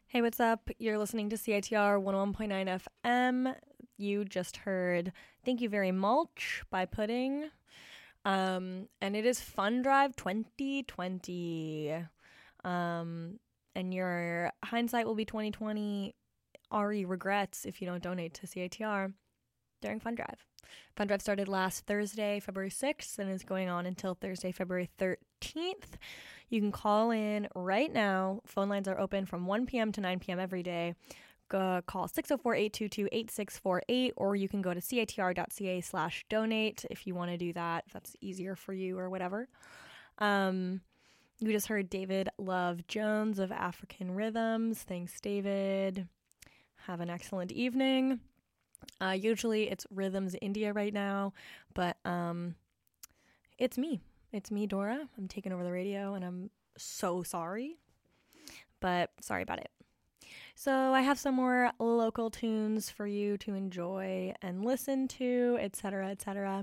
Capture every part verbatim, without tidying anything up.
Hey, what's up? You're listening to C I T R one oh one point nine F M. You just heard Thank You Very Much by Pudding. Um, and it is Fund Drive twenty twenty. Um, and your hindsight will be twenty twenty. Ari regrets if you don't donate to C I T R during Fund Drive. Fund Drive started last Thursday, February sixth, and is going on until Thursday, February thirteenth. You can call in right now. Phone lines are open from one p.m. to nine p.m. every day. Go call six oh four, eight two two, eight six four eight, or you can go to citr.ca slash donate if you want to do that, if that's easier for you or whatever. Um, you just heard David Love Jones of African Rhythms. Thanks, David. Have an excellent evening. Uh, usually it's Rhythms India right now, but um, it's me. It's me, Dora. I'm taking over the radio, and I'm so sorry, but sorry about it. So I have some more local tunes for you to enjoy and listen to, et cetera, et cetera.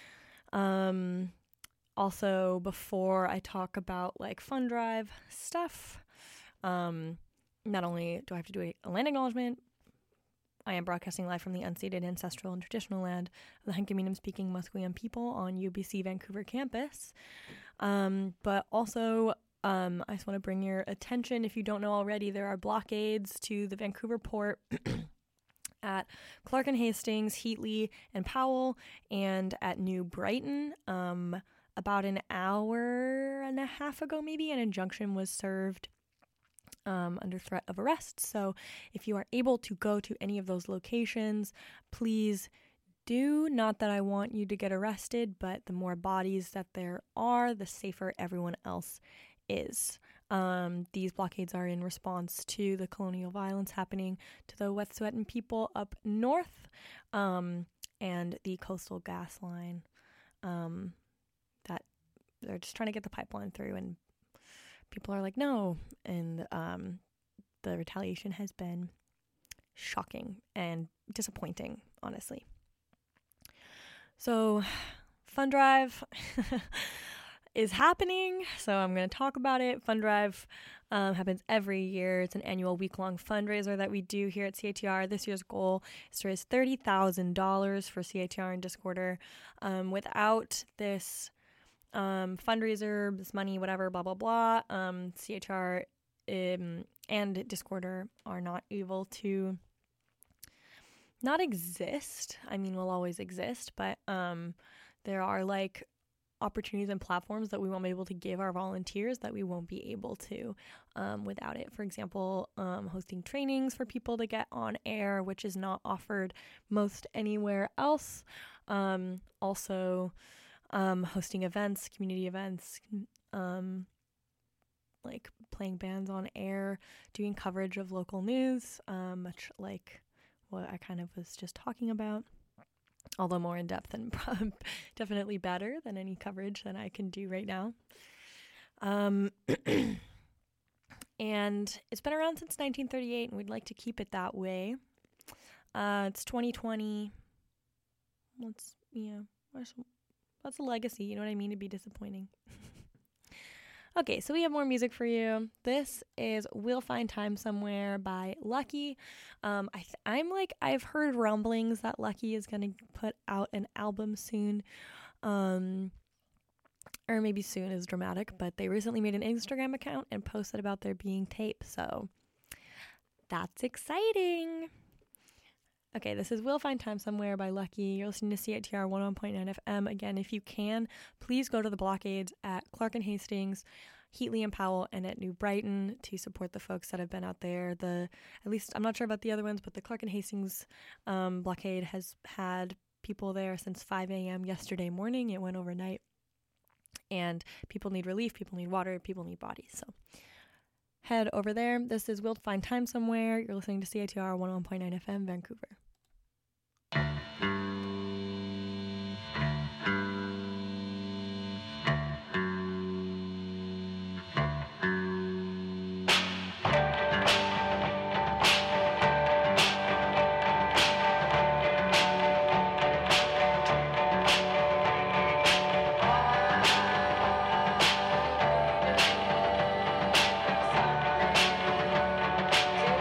Um, also, before I talk about like Fund Drive stuff, um, not only do I have to do a, a land acknowledgement, I am broadcasting live from the unceded ancestral and traditional land of the Hunkaminam-speaking Musqueam people on U B C Vancouver campus. Um, but also, um, I just want to bring your attention, if you don't know already, there are blockades to the Vancouver port at Clark and Hastings, Heatley and Powell, and at New Brighton. Um, about an hour and a half ago, maybe, an injunction was served Um, under threat of arrest. So if you are able to go to any of those locations, please do. Not that I want you to get arrested, but the more bodies that there are, the safer everyone else is. Um, these blockades are in response to the colonial violence happening to the Wet'suwet'en people up north, um, and the Coastal GasLine. Um, that they're just trying to get the pipeline through, and people are like, no. And um, the retaliation has been shocking and disappointing, honestly. So Fund Drive is happening. So I'm going to talk about it. Fund Drive um, happens every year. It's an annual week-long fundraiser that we do here at C I T R. This year's goal is to raise thirty thousand dollars for C I T R and Discorder. Um, without this Um, fundraiser, this money, whatever, blah, blah, blah, um, C H R um, and Discorder are not able to not exist. I mean, we'll always exist, but um, there are, like, opportunities and platforms that we won't be able to give our volunteers that we won't be able to um, without it. For example, um, hosting trainings for people to get on air, which is not offered most anywhere else. Um, also... Um, hosting events, community events, um, like playing bands on air, doing coverage of local news, um, much like what I kind of was just talking about, although more in depth and definitely better than any coverage that I can do right now. Um, and it's been around since nineteen thirty-eight, and we'd like to keep it that way. Uh, it's twenty twenty. Let's, yeah, there's some That's a legacy, you know what I mean? It'd be disappointing. Okay, so we have more music for you. This is We'll Find Time Somewhere by Lucky. Um, I th- I'm like, I've heard rumblings that Lucky is going to put out an album soon. Um, or maybe soon is dramatic, but they recently made an Instagram account and posted about there being tape, so that's exciting. Okay, this is We'll Find Time Somewhere by Lucky. You're listening to C I T R one oh one point nine F M. Again, if you can, please go to the blockades at Clark and Hastings, Heatley and Powell, and at New Brighton to support the folks that have been out there. The at least, I'm not sure about the other ones, but the Clark and Hastings um, blockade has had people there since five a.m. yesterday morning. It went overnight. And people need relief, people need water, people need bodies. So head over there. This is We'll Find Time Somewhere. You're listening to C I T R one oh one point nine F M, Vancouver. Thank you.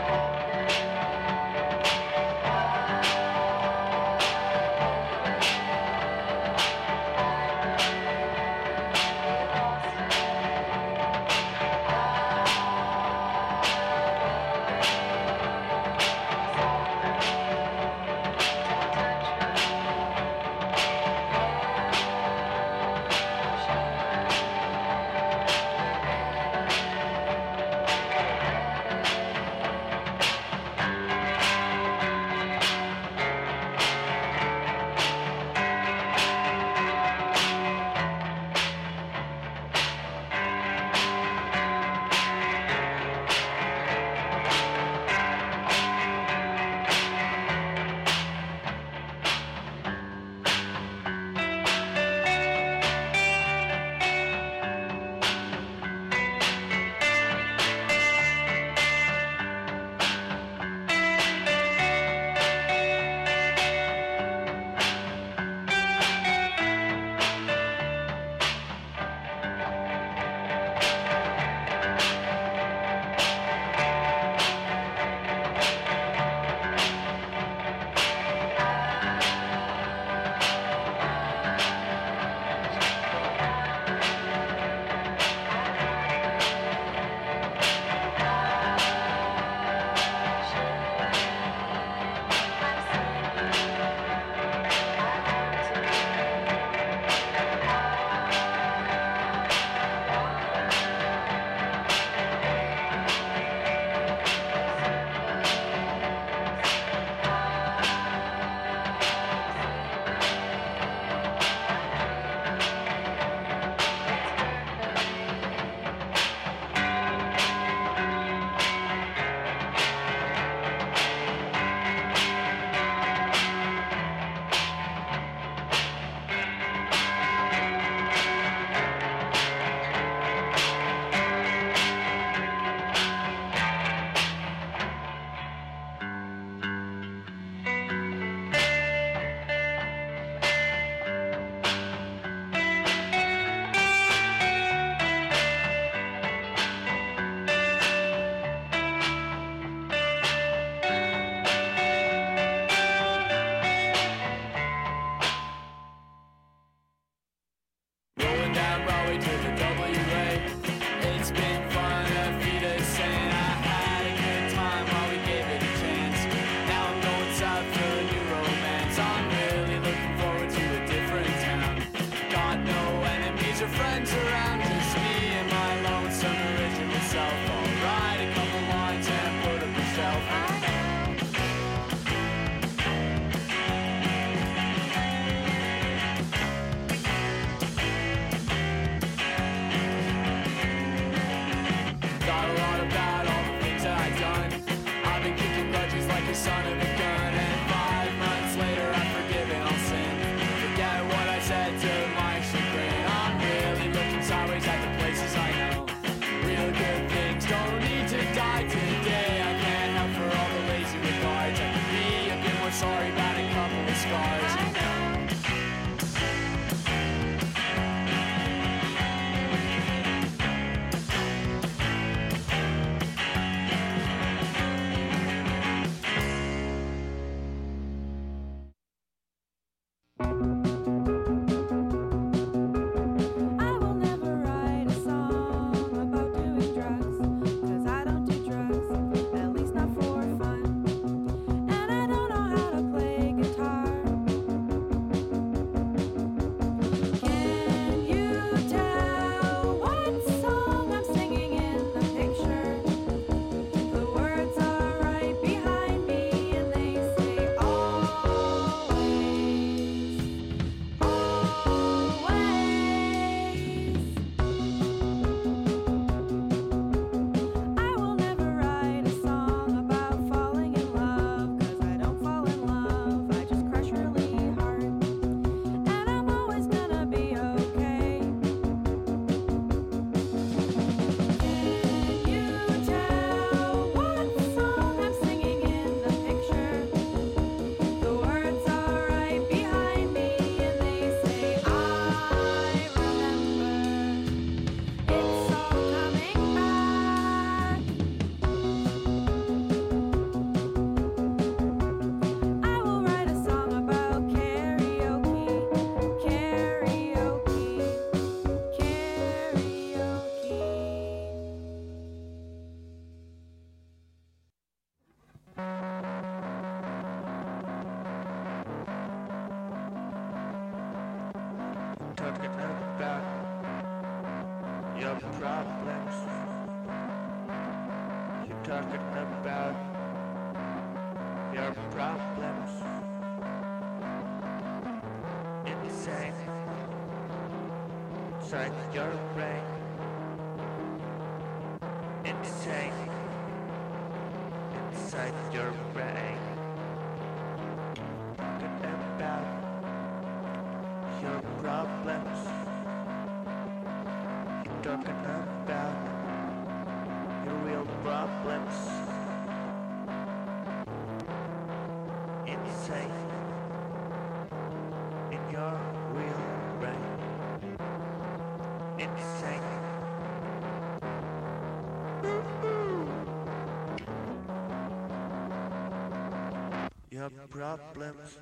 your problems. You're talking about your problems. Insane inside your brain. Insane inside your brain. Talking about your problems. You're talking about your real problems. Insane in your real brain. Insane. Your problems.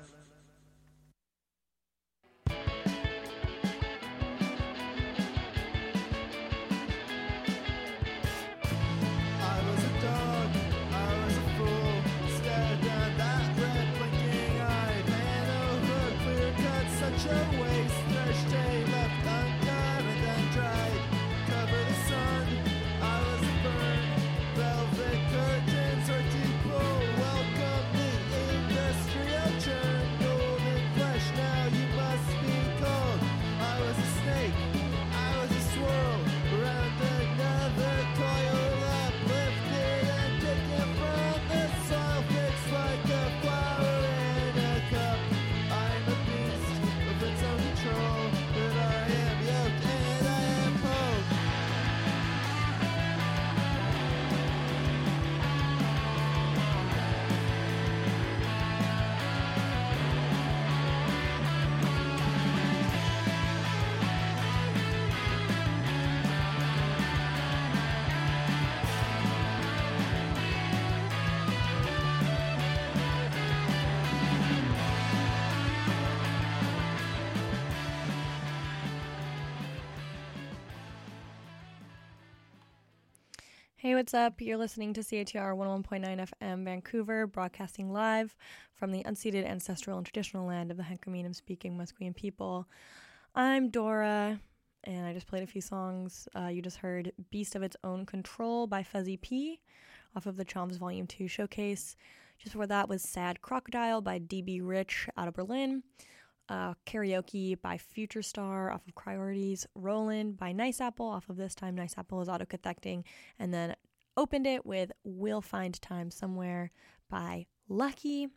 Hey, what's up? You're listening to C A T R one oh one point nine F M Vancouver, broadcasting live from the unceded ancestral and traditional land of the Hunkaminam-speaking Musqueam people. I'm Dora, and I just played a few songs. Uh, you just heard Beast of Its Own Control by Fuzzy P off of the Chomps Volume two showcase. Just before that was Sad Crocodile by D B Rich out of Berlin. Uh, Karaoke by Future Star off of Priorities, Roland by Nice Apple off of This Time Nice Apple is Autocathecting, and then opened it with We'll Find Time Somewhere by Lucky.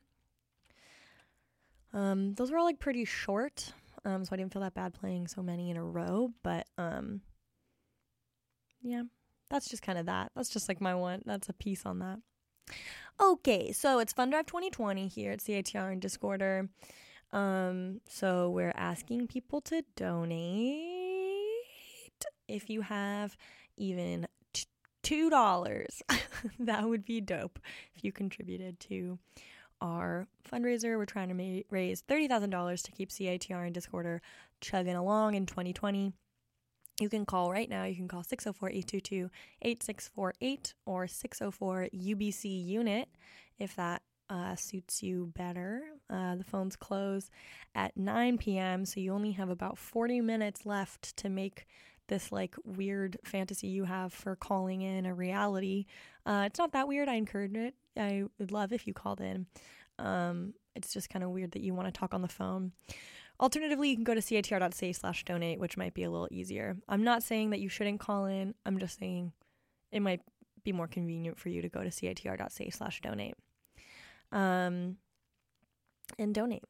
Um, those were all like pretty short, um, so I didn't feel that bad playing so many in a row, but um, yeah, that's just kind of that. That's just like my one, that's a piece on that. Okay, so it's Fun Drive twenty twenty here at C A T R and Discorder. Um, so we're asking people to donate. If you have even t- two dollars, that would be dope if you contributed to our fundraiser. We're trying to ma- raise thirty thousand dollars to keep C A T R and Discorder chugging along in twenty twenty. You can call right now. You can call six oh four, eight two two, eight six four eight or six oh four U B C unit if that Uh, suits you better. Uh, the phones close at nine p.m. so you only have about forty minutes left to make this like weird fantasy you have for calling in a reality. Uh, it's not that weird. I encourage it. I would love if you called in. Um, it's just kind of weird that you want to talk on the phone. Alternatively, you can go to catr.ca slash donate, which might be a little easier. I'm not saying that you shouldn't call in. I'm just saying it might be more convenient for you to go to catr.ca slash donate. Um, and donate.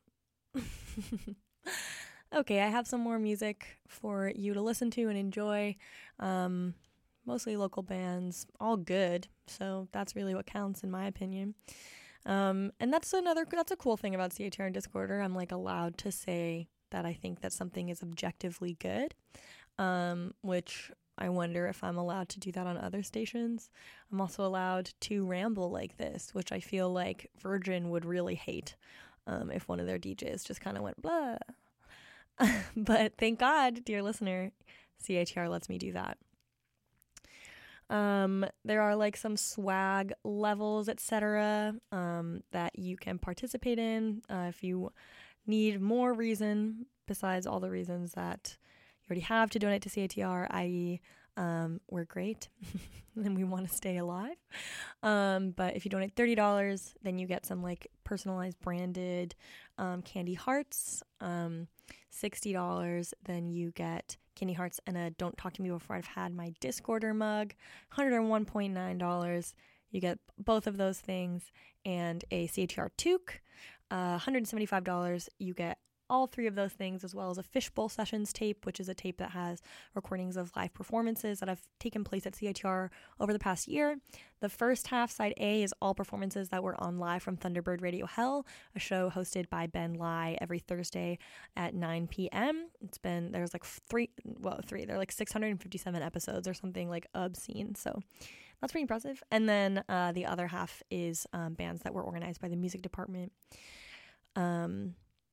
Okay, I have some more music for you to listen to and enjoy. Um, mostly local bands, all good. So that's really what counts in my opinion. Um, and that's another, that's a cool thing about C A T R and Discorder. I'm like allowed to say that I think that something is objectively good, um, which I wonder if I'm allowed to do that on other stations. I'm also allowed to ramble like this, which I feel like Virgin would really hate um, if one of their D Js just kind of went blah. But thank God, dear listener, C A T R lets me do that. Um, there are like some swag levels, et cetera, um, that you can participate in uh, if you need more reason besides all the reasons that you already have to donate to C A T R, that is, Um, we're great and we want to stay alive. Um, but if you donate thirty dollars, then you get some like personalized branded um, candy hearts. Um, sixty dollars, then you get candy hearts and a Don't Talk to Me Before I've Had My Discorder mug. one hundred one point nine dollars, you get both of those things and a C A T R toque. Uh, one hundred seventy-five dollars, you get all three of those things, as well as a Fishbowl Sessions tape, which is a tape that has recordings of live performances that have taken place at C A T R over the past year. The first half, side A, is all performances that were on live from Thunderbird Radio Hell, a show hosted by Ben Lai every Thursday at nine p.m. It's been, there's like three, well, three, there are like six hundred fifty-seven episodes or something like obscene, so that's pretty impressive. And then uh, the other half is um, bands that were organized by the music department. Um...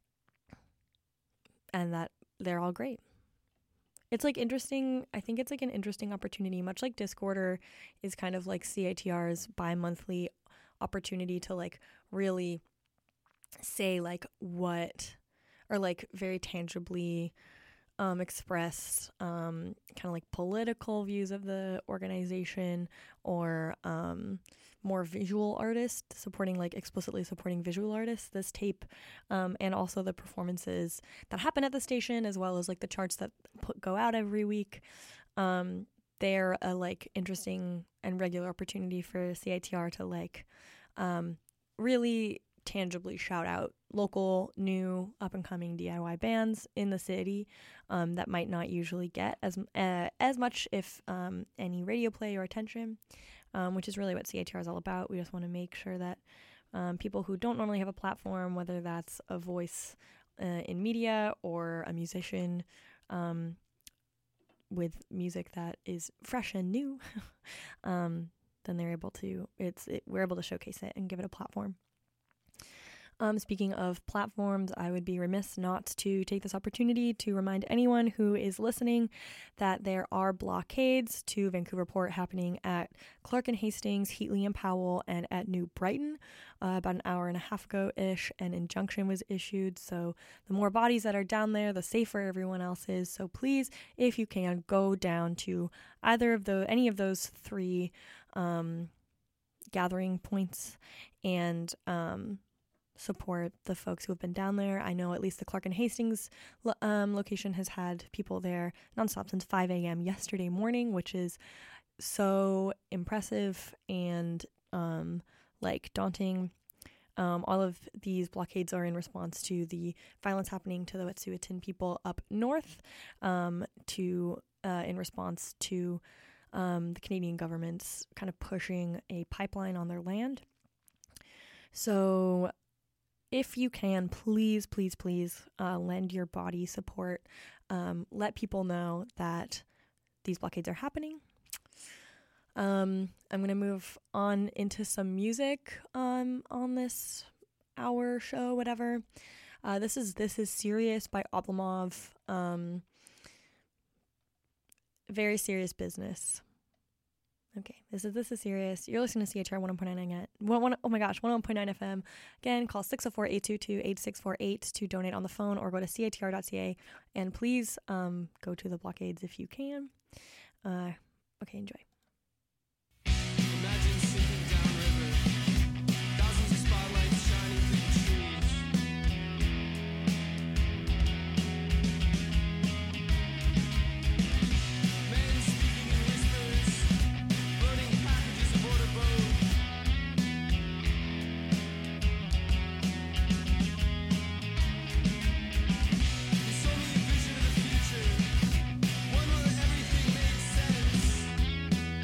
And that they're all great. It's like interesting. I think it's like an interesting opportunity, much like Discorder is kind of like C A T R's bi-monthly opportunity to like really say like what, or like very tangibly um, express um, kind of like political views of the organization, or um, more visual artists, supporting like explicitly supporting visual artists. This tape um, and also the performances that happen at the station, as well as like the charts that put, go out every week. Um, they're a like interesting and regular opportunity for C A T R to like um, really tangibly shout out local, new, up-and-coming D I Y bands in the city um, that might not usually get as uh, as much, if um, any, radio play or attention, um, which is really what C A T R is all about. We just want to make sure that um, people who don't normally have a platform, whether that's a voice uh, in media or a musician um, with music that is fresh and new, um, then they're able to, it's it, we're able to showcase it and give it a platform. Um, speaking of platforms, I would be remiss not to take this opportunity to remind anyone who is listening that there are blockades to Vancouver Port happening at Clark and Hastings, Heatley and Powell, and at New Brighton. Uh, about an hour and a half ago-ish, an injunction was issued. So the more bodies that are down there, the safer everyone else is. So please, if you can, go down to either of the any of those three um, gathering points and um, support the folks who have been down there. I know at least the Clark and Hastings lo- um, location has had people there nonstop since five a.m. yesterday morning, which is so impressive and um, like daunting. Um, all of these blockades are in response to the violence happening to the Wet'suwet'en people up north, um, to uh, in response to um, the Canadian government's kind of pushing a pipeline on their land. So if you can, please, please, please uh, lend your body support. Um, let people know that these blockades are happening. Um, I'm going to move on into some music um, on this hour show, whatever. Uh, this is This Is Serious by Oblomov. Um, very serious business. Okay, this is This Is Serious. You're listening to C H R one oh point nine again. One, one, oh my gosh, one oh point nine F M. Again, call six oh four, eight two two, eight six four eight to donate on the phone, or go to C A T R dot C A. And please um, go to the blockades if you can. Uh, okay, enjoy. Imagine sinking downriver, thousands of spotlights shining through the trees. Men speaking in whispers, loading packages aboard a boat. He sold me a vision of the future, one where everything made sense.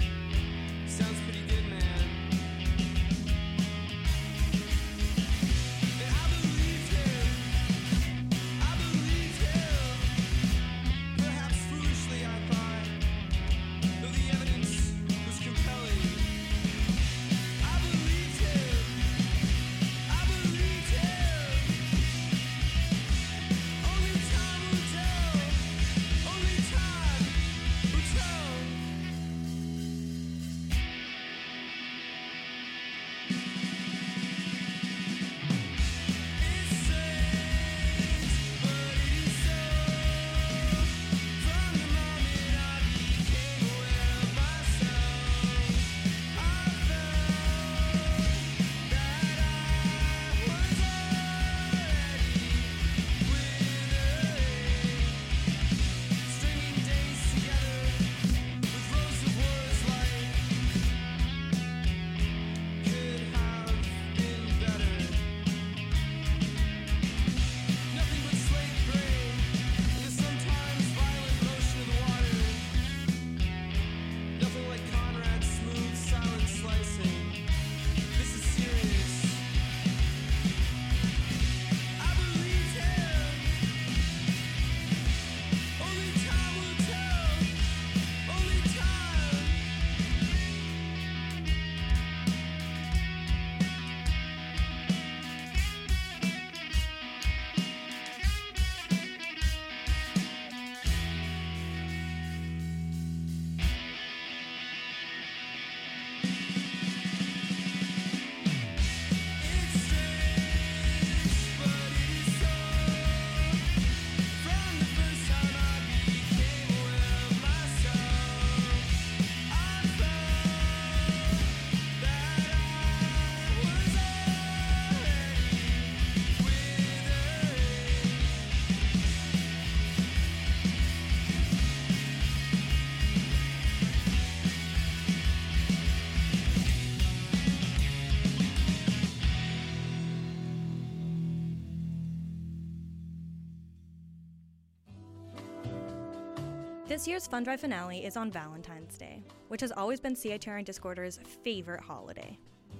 This year's Fund Drive finale is on Valentine's Day, which has always been C I T R and Discorder's favorite holiday.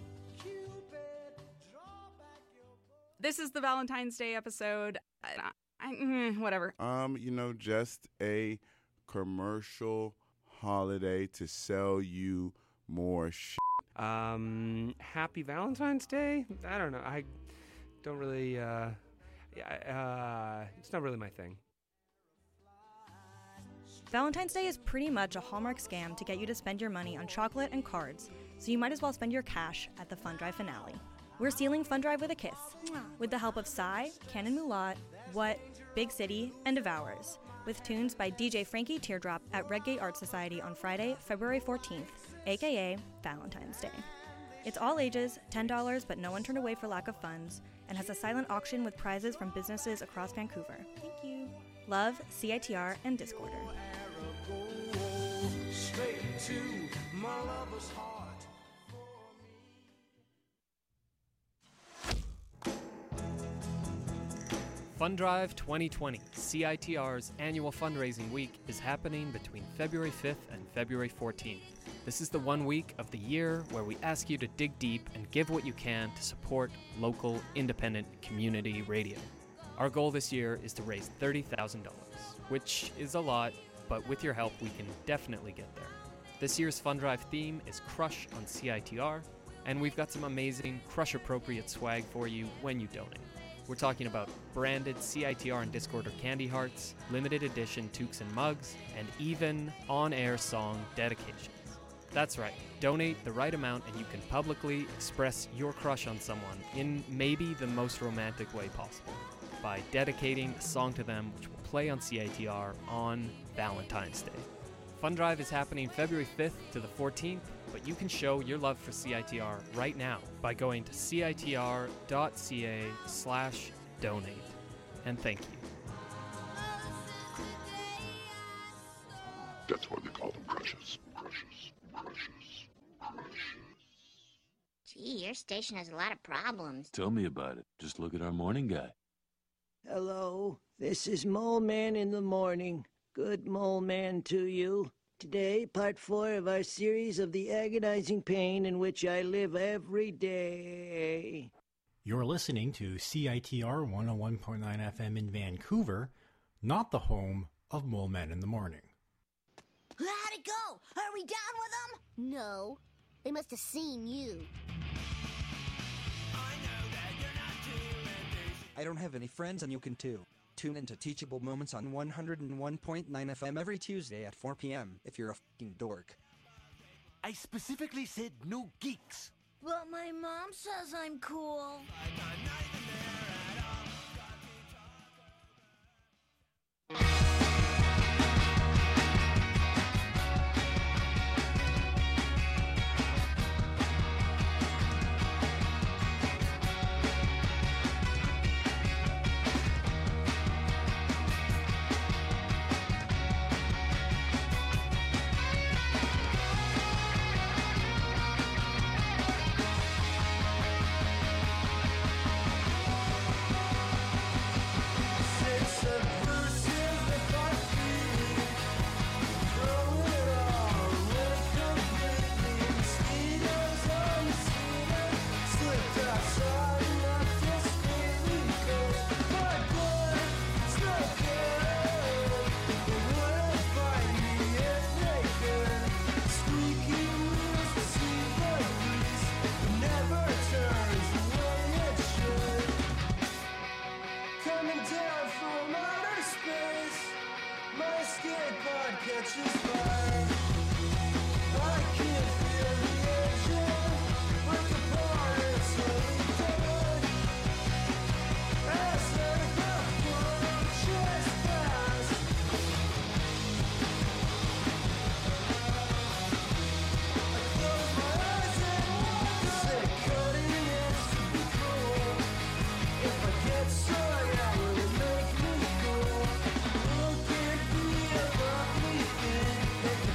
This is the Valentine's Day episode. I, I, mm, whatever. Um, you know, just a commercial holiday to sell you more shit. Um, happy Valentine's Day? I don't know. I don't really, uh, yeah, uh, it's not really my thing. Valentine's Day is pretty much a Hallmark scam to get you to spend your money on chocolate and cards, so you might as well spend your cash at the Fund Drive finale. We're sealing Fund Drive with a kiss, with the help of Psy, Canon Mulat, What, Big City, and Devours, with tunes by D J Frankie Teardrop at Redgate Art Society on Friday, February fourteenth, aka Valentine's Day. It's all ages, ten dollars, but no one turned away for lack of funds, and has a silent auction with prizes from businesses across Vancouver. Thank you. Love, C I T R, and Discorder. Straight to my lover's heart. Fund Drive twenty twenty, C I T R's annual fundraising week, is happening between February fifth and February fourteenth. This is the one week of the year where we ask you to dig deep and give what you can to support local, independent community radio. Our goal this year is to raise thirty thousand dollars, which is a lot, but with your help we can definitely get there. This year's Fund Drive theme is Crush on C I T R, and we've got some amazing crush-appropriate swag for you when you donate. We're talking about branded C I T R and Discorder candy hearts, limited edition toques and mugs, and even on-air song dedications. That's right, donate the right amount and you can publicly express your crush on someone in maybe the most romantic way possible by dedicating a song to them which will play on C I T R on Valentine's Day. Fund Drive is happening February fifth to the fourteenth, but you can show your love for C I T R right now by going to citr.ca slash donate. And thank you. That's why they call them crushes. Crushes. Crushes. Crushes. Gee, your station has a lot of problems. Tell me about it. Just look at our morning guy. Hello, this is Mole Man in the morning. Good Mole Man to you. Today, part four of our series of the agonizing pain in which I live every day. You're listening to C I T R one oh one point nine F M in Vancouver, not the home of Mole Man in the morning. How'd it go? Are we down with them? No. They must have seen you. I don't have any friends and you can too. Tune into Teachable Moments on one oh one point nine F M every Tuesday at four p.m. if you're a f***ing dork. I specifically said no geeks. But my mom says I'm cool. Look at me above me,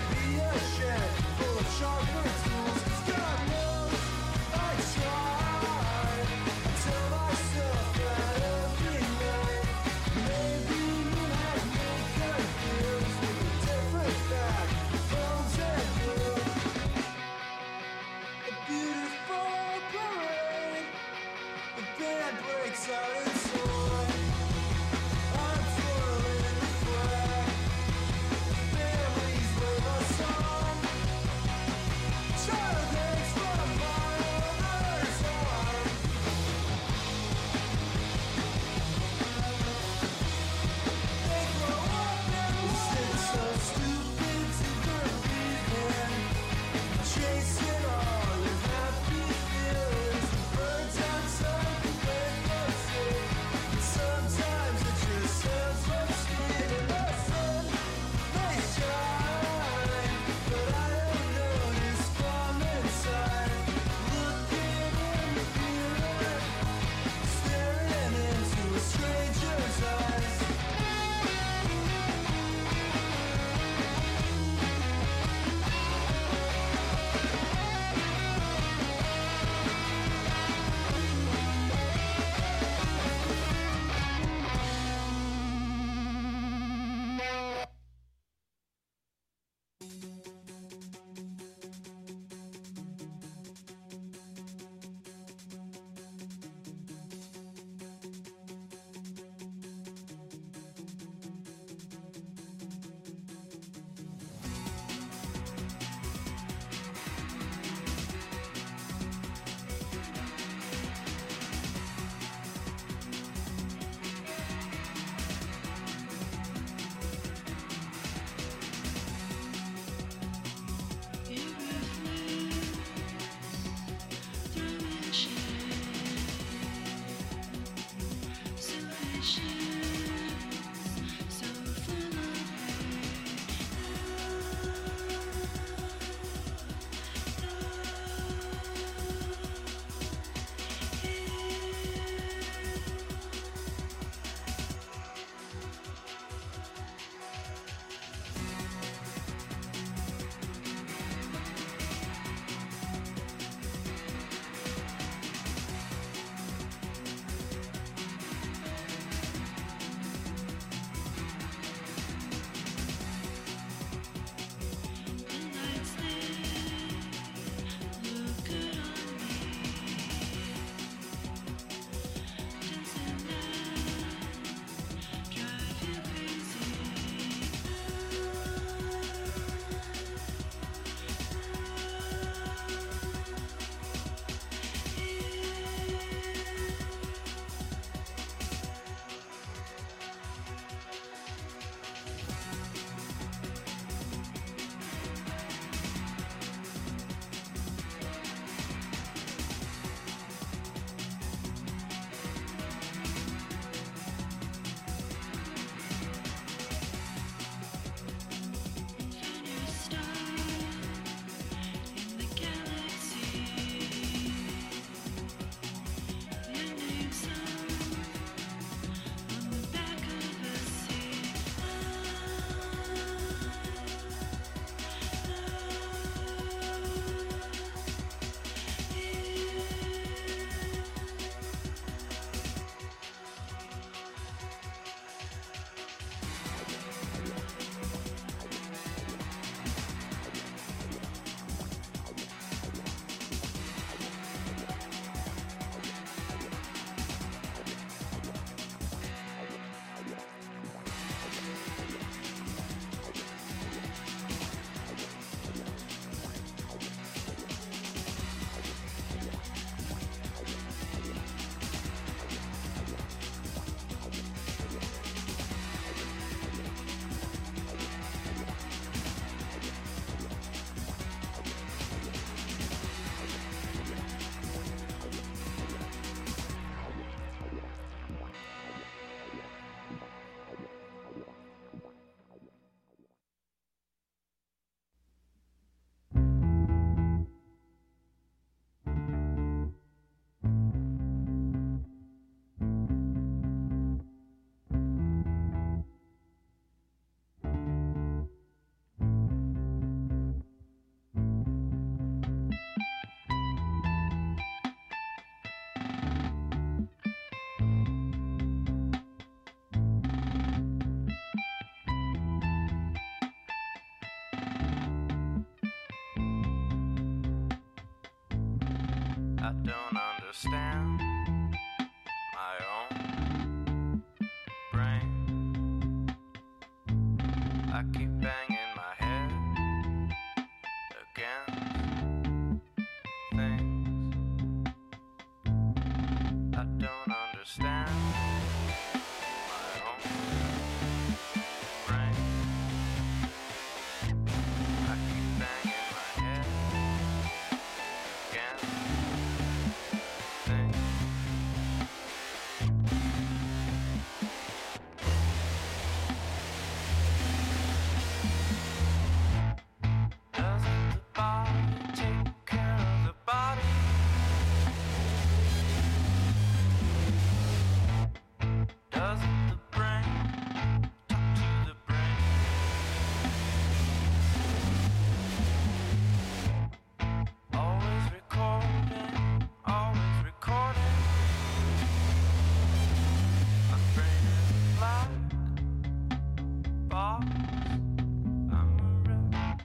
I don't understand my own brain. I keep banging my head against things. I don't understand my own brain. I keep banging my head against things. Doesn't the body take care of the body? Doesn't the brain talk to the brain? Always recording, always recording. My brain is a black box. I'm a wreck.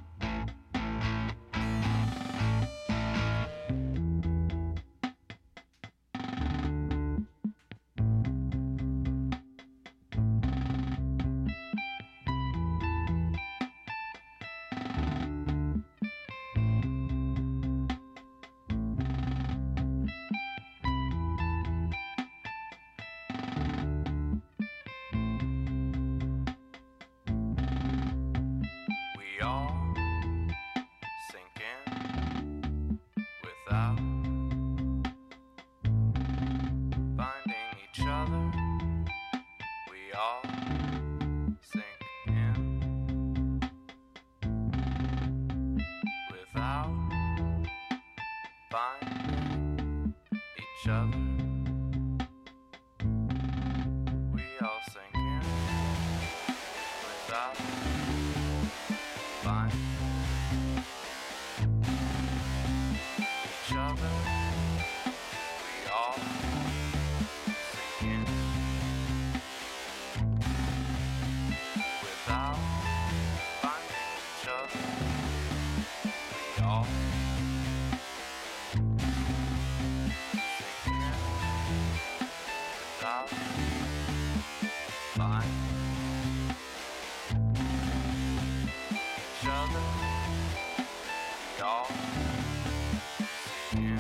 We all sink in without finding each other. We all sink in without finding each other. We all sink in without finding each other. We all sink in without finding each other. We all sink in without finding each other. We all sink in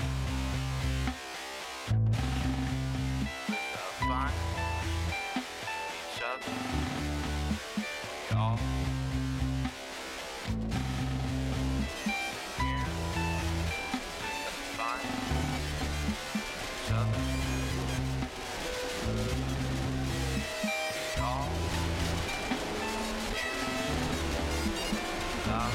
without finding each other. We all sink in without finding each other. We all without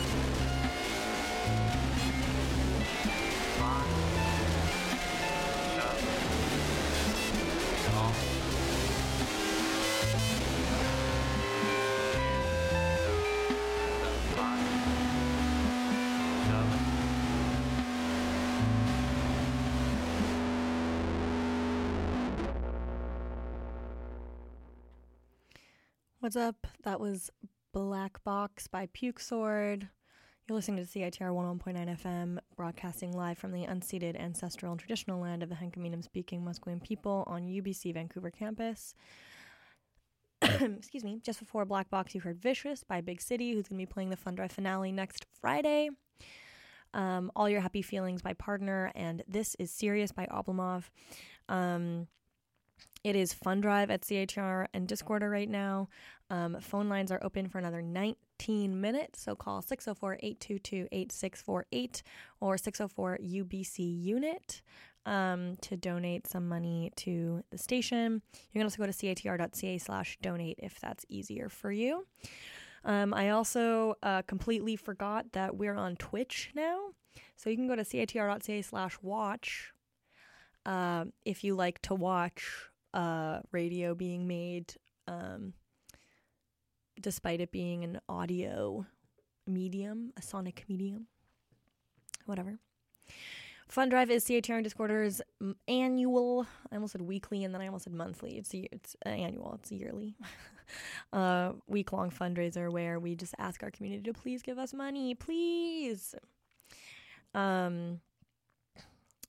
What's up? That was Black Box by Puke Sword. You're listening to C I T R one oh one point nine F M, broadcasting live from the unceded ancestral and traditional land of the Hunkaminam-speaking Musqueam people on U B C Vancouver campus. Excuse me. Just before Black Box, you heard Vicious by Big City, who's going to be playing the Fun Drive finale next Friday. Um, All Your Happy Feelings by Partner, and This Is Serious by Oblomov. Um... It is Fun Drive at C H R and Discorder right now. Um, phone lines are open for another nineteen minutes, so call six oh four, eight two two, eight six four eight or six oh four U B C unit um, to donate some money to the station. You can also go to catr.ca slash donate if that's easier for you. Um, I also uh, completely forgot that we're on Twitch now, so you can go to catr.ca slash watch uh, if you like to watch Uh, radio being made, um, despite it being an audio medium, a sonic medium, whatever. Fun Drive is C H R and Discorder's annual, I almost said weekly, and then I almost said monthly. It's a, it's uh, annual, it's yearly. uh, week-long fundraiser where we just ask our community to please give us money, please. Um,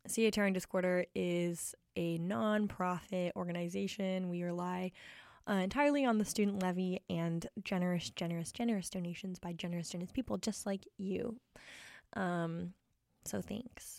C A T R and Discorder is a non-profit organization. We rely uh, entirely on the student levy and generous, generous, generous donations by generous, generous people just like you. Um, so thanks.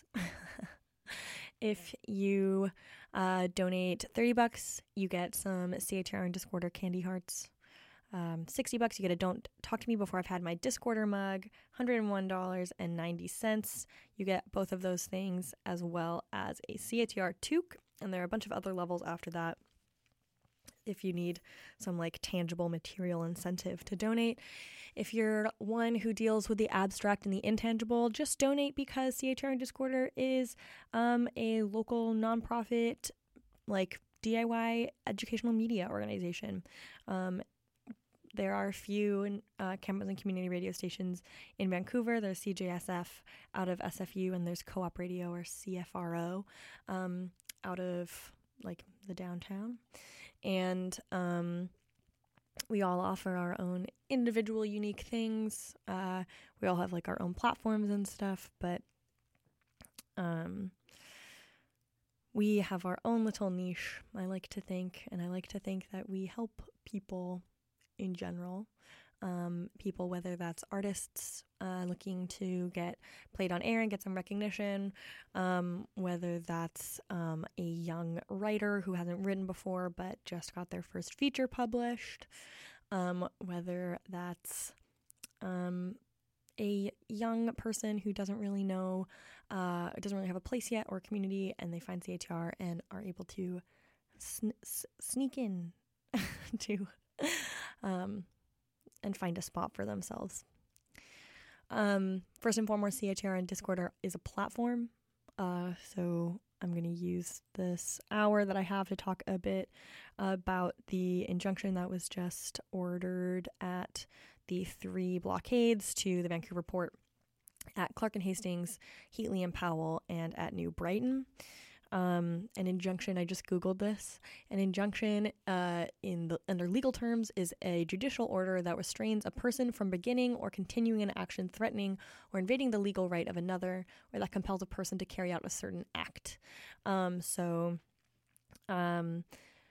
If you uh, donate thirty bucks, you get some C A T R and Discorder candy hearts. Um, sixty bucks, you get a Don't Talk to Me Before I've Had My Discorder mug. one hundred one dollars and ninety cents. You get both of those things as well as a C A T R toque. And there are a bunch of other levels after that if you need some like tangible material incentive to donate. If you're one who deals with the abstract and the intangible, just donate because C A T R and Discorder is um, a local nonprofit, like D I Y educational media organization. Um, there are a few uh, campus and community radio stations in Vancouver. There's C J S F out of S F U, and there's Co-op Radio or C F R O um, out of like the downtown. And um, we all offer our own individual unique things. Uh, we all have like our own platforms and stuff, but um, we have our own little niche, I like to think, and I like to think that we help people in general. Um, people, whether that's artists uh, looking to get played on air and get some recognition, um, whether that's um, a young writer who hasn't written before but just got their first feature published, um, whether that's um, a young person who doesn't really know, uh, doesn't really have a place yet or a community, and they find C A T R and are able to sn- s- sneak in to... um, and find a spot for themselves. Um, first and foremost, C A T R and Discorder is a platform. Uh, so I'm going to use this hour that I have to talk a bit about the injunction that was just ordered at the three blockades to the Vancouver port at Clark and Hastings, Heatley and Powell, and at New Brighton. Um, an injunction, I just Googled this. An injunction uh, in the under legal terms is a judicial order that restrains a person from beginning or continuing an action threatening or invading the legal right of another, or that compels a person to carry out a certain act. Um, so um,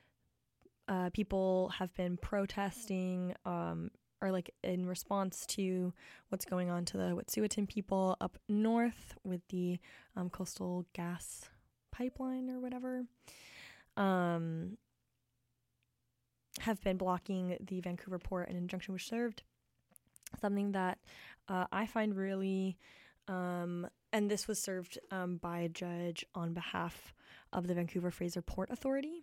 uh, people have been protesting um, or like in response to what's going on to the Wet'suwet'en people up north with the um, coastal gas pipeline or whatever, um, have been blocking the Vancouver port. An injunction was served. Something that uh, I find really, um, and this was served um, by a judge on behalf of the Vancouver Fraser Port Authority.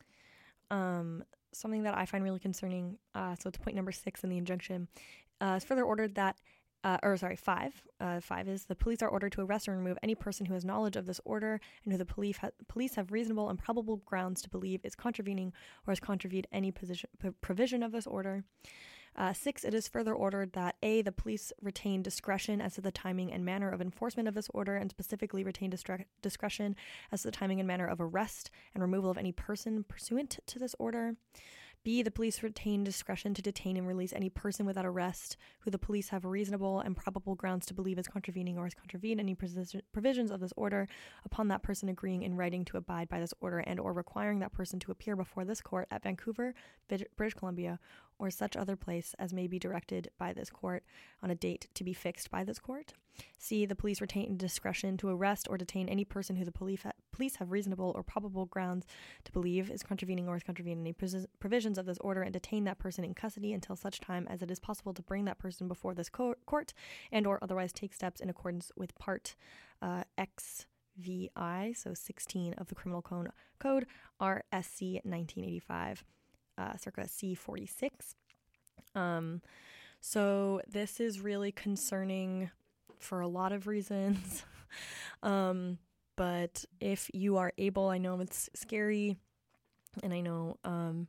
Um, something that I find really concerning, uh, so it's point number six in the injunction, uh, it's further ordered that Uh, or sorry, five. Uh, five is the police are ordered to arrest or remove any person who has knowledge of this order and who the police, ha- police have reasonable and probable grounds to believe is contravening or has contravened any position, p- provision of this order. Uh, six, it is further ordered that A, the police retain discretion as to the timing and manner of enforcement of this order, and specifically retain distre- discretion as to the timing and manner of arrest and removal of any person pursuant to this order. B, the police retain discretion to detain and release any person without arrest who the police have reasonable and probable grounds to believe is contravening or has contravened any provisions of this order, upon that person agreeing in writing to abide by this order and or requiring that person to appear before this court at Vancouver, British Columbia, or such other place as may be directed by this court on a date to be fixed by this court. C, the police retain discretion to arrest or detain any person who the police ha- police have reasonable or probable grounds to believe is contravening or has contravened any pres- provisions of this order, and detain that person in custody until such time as it is possible to bring that person before this co- court and or otherwise take steps in accordance with Part uh, X V I, so sixteen of the Criminal Code, Code R S C nineteen eighty-five, uh, circa C forty-six. Um, so this is really concerning for a lot of reasons. um, but if you are able, I know it's scary, and I know um,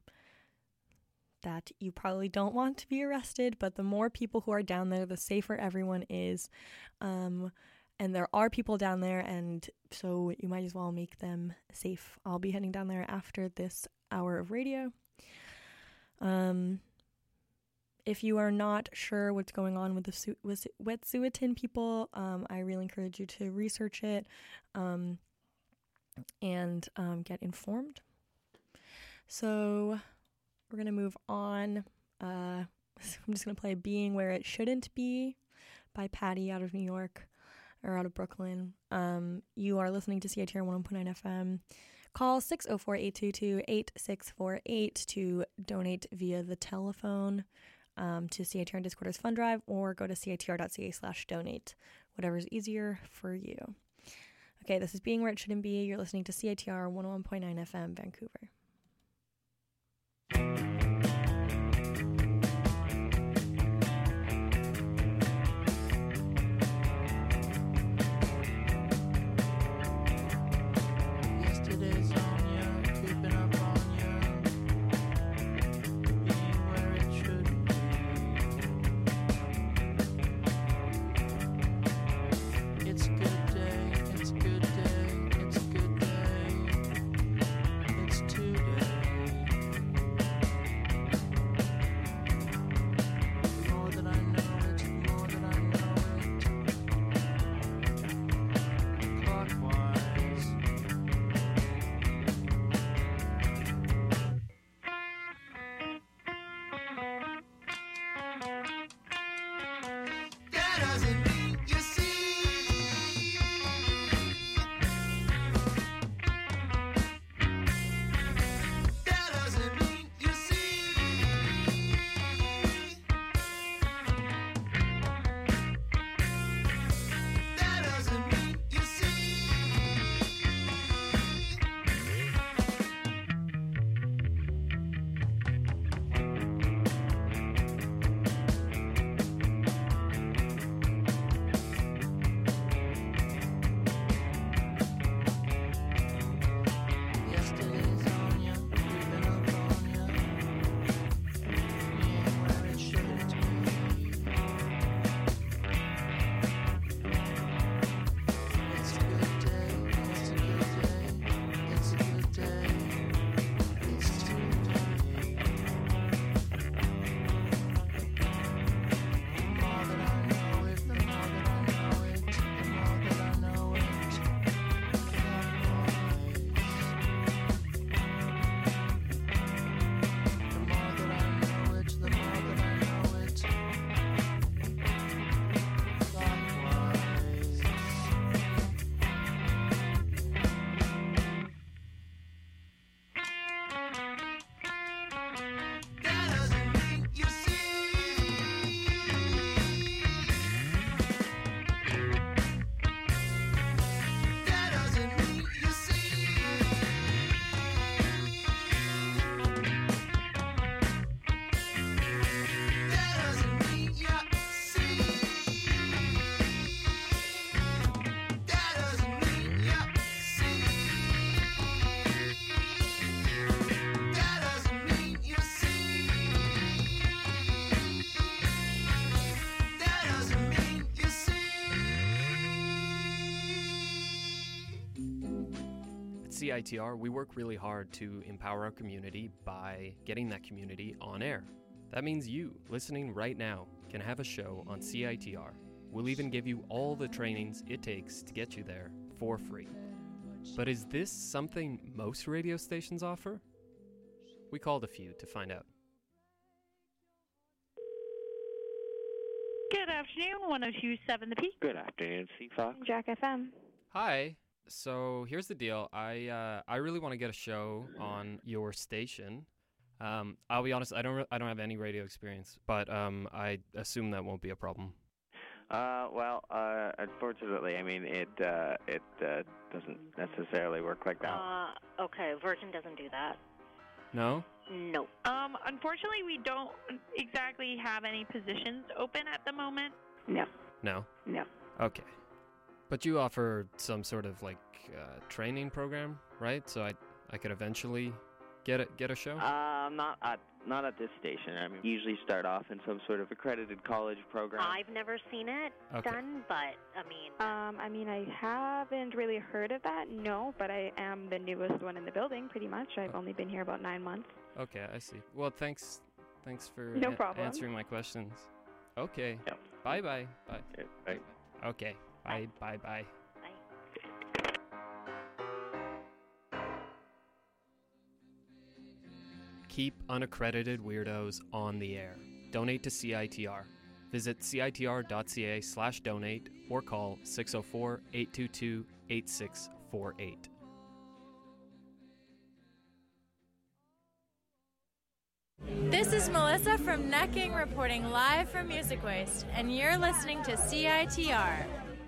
that you probably don't want to be arrested, but the more people who are down there, the safer everyone is. Um, and there are people down there, and so you might as well make them safe. I'll be heading down there after this hour of radio. Um, if you are not sure what's going on with the su- with Wet'suwet'en people, um, I really encourage you to research it. Um, and um, get informed. So we're going to move on. Uh, I'm just going to play Being Where It Shouldn't Be by Patty out of New York, or out of Brooklyn. Um, you are listening to C I T R one oh one point nine F M. Call six oh four, eight two two, eight six four eight to donate via the telephone um, to C I T R and Discorders Fund Drive, or go to citr.ca slash donate, whatever's easier for you. Okay, this is Being Where It Shouldn't Be. You're listening to C I T R one oh one point nine F M, Vancouver. Yesterday's on ya, creeping up on ya, being where it shouldn't be. It's a good day, it's a good day, it's a good day, it's today. The more that I know it, the more that I know it, clockwise. That doesn't mean you see. That doesn't mean you see. That doesn't mean you see. Yesterday's on ya, creeping up on ya, being where it shouldn't be. It's a good day, it's a good day, it's a good day, it's today. The more that I know it, the more that I know it, the more that I know it, the more that I know it, the more that I know it, likewise. That doesn't mean you see. That doesn't mean you see. That doesn't mean you see. That doesn't mean you see. That doesn't mean you see. That doesn't mean you see. At C I T R, we work really hard to empower our community by getting that community on air. That means you, listening right now, can have a show on C I T R. We'll even give you all the trainings it takes to get you there for free. But is this something most radio stations offer? We called a few to find out. Good afternoon, one oh two point seven The Peak. Good afternoon, C Fox. Jack F M. Hi. So here's the deal. I uh, I really want to get a show on your station. Um, I'll be honest. I don't re- I don't have any radio experience, but um, I assume that won't be a problem. Uh, well, uh, unfortunately, I mean, it uh, it uh, doesn't necessarily work like that. Uh, okay, Virgin doesn't do that. No? No. Um, unfortunately, we don't exactly have any positions open at the moment. No. No. No. Okay. But you offer some sort of like uh, training program, right? So I I could eventually get a get a show. Uh, not at not at this station. I mean, usually start off in some sort of accredited college program. I've never seen it Okay. done, but I mean, Um, I mean, I haven't really heard of that, no, but I am the newest one in the building, pretty much. I've only been here about nine months. Okay, I see. Well, thanks thanks for No a- problem. answering my questions. Okay. Yep. Bye bye. Bye. Bye. Okay. Bye bye bye. Keep unaccredited weirdos on the air. Donate to C I T R. Visit citr.ca slash donate or call six oh four, eight two two, eight six four eight. This is Melissa from Necking reporting live from Music Waste, and you're listening to C I T R.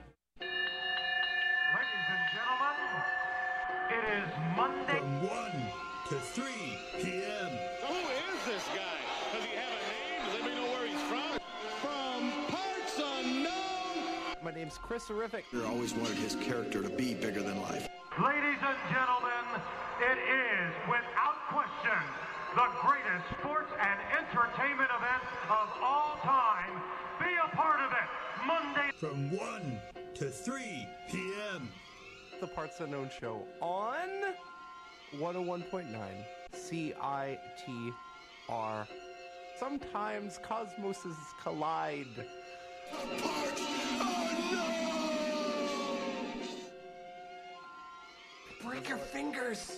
Ladies and gentlemen, it is Monday. From one to three p.m. Who is this guy? Does he have a name? Let me know where he's from. From parts unknown. My name's Chris Horrific. I always wanted his character to be bigger than life. Ladies and gentlemen, it is, without question, the greatest sports and entertainment event of all time. Be a part of it, Monday. From one to three p.m. The Parts Unknown Show on one oh one point nine C I T R. Sometimes cosmoses collide. Parts Unknown! Break your fingers!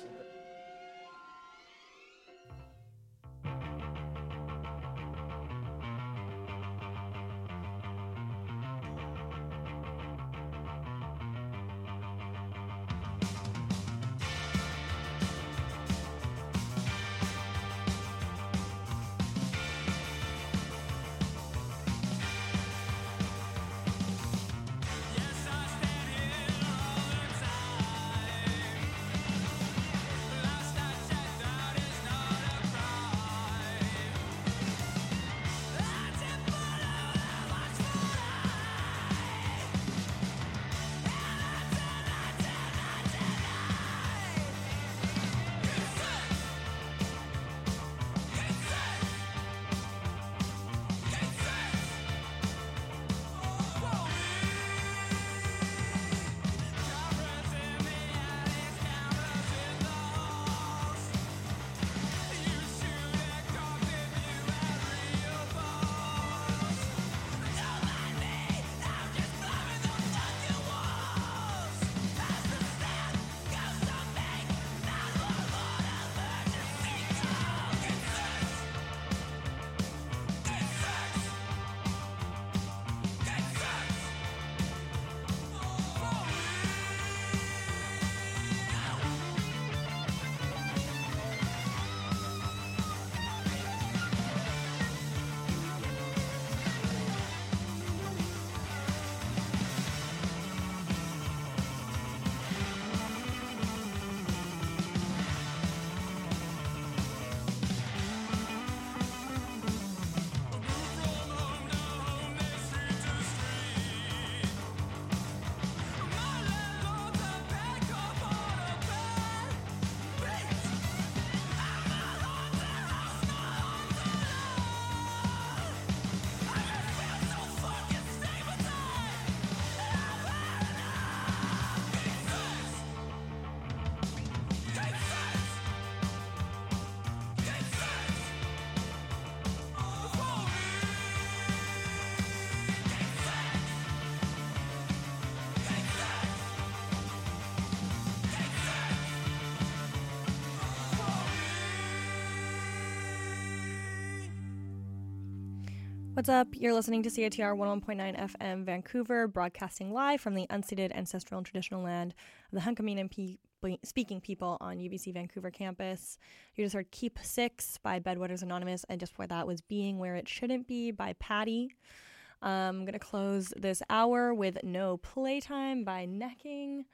What's up? You're listening to C I T R one oh one point nine F M Vancouver, broadcasting live from the unceded ancestral and traditional land of the Hunkaminam pe- speaking people on U B C Vancouver campus. You just heard Keep Six by Bedwetters Anonymous, and just before that was Being Where It Shouldn't Be by Patty. Um, I'm going to close this hour with No Playtime by Necking.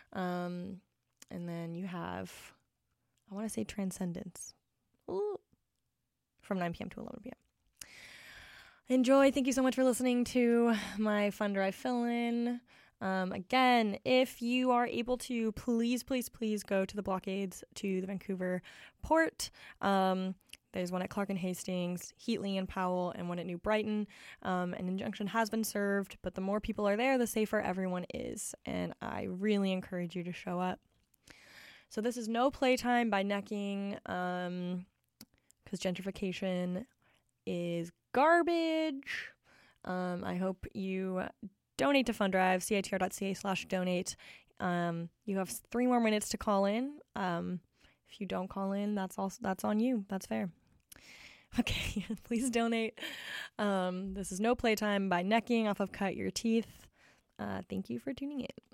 Um, and then you have, I want to say Transcendence. Ooh. From nine p.m. to eleven p.m. Enjoy. Thank you so much for listening to my Fun Drive fill-in. Um, again, if you are able to, please, please, please go to the blockades to the Vancouver port. Um, there's one at Clark and Hastings, Heatley and Powell, and one at New Brighton. Um, an injunction has been served, but the more people are there, the safer everyone is. And I really encourage you to show up. So this is No Playtime by Necking, um, because gentrification is garbage. Um, I hope you donate to Fund Drive, citr.ca slash donate. Um, you have three more minutes to call in. Um, If you don't call in, that's also that's on you. That's fair. Okay, please donate. Um, this is No Playtime by Necking off of Cut Your Teeth. Uh, thank you for tuning in.